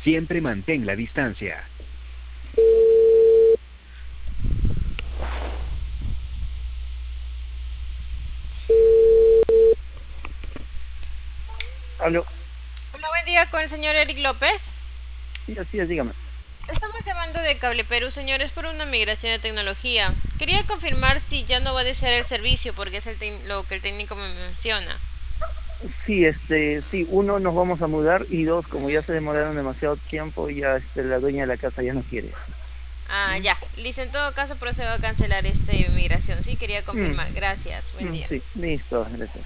Siempre mantén la distancia. Aló, Hola, buen día con el señor Eric López. sí, así es, dígame. Estamos llamando de Cable Perú, señores, por una migración de tecnología. Quería confirmar si ya no va a desear el servicio, porque es lo que el técnico me menciona. Sí, sí, uno, nos vamos a mudar y dos, como ya se demoraron demasiado tiempo, ya la dueña de la casa ya no quiere. Ah, ¿Mm? ya. Listo, en todo caso procedo a cancelar esta migración. Sí, quería Mm, confirmar. Gracias. Buen día. sí, listo, gracias.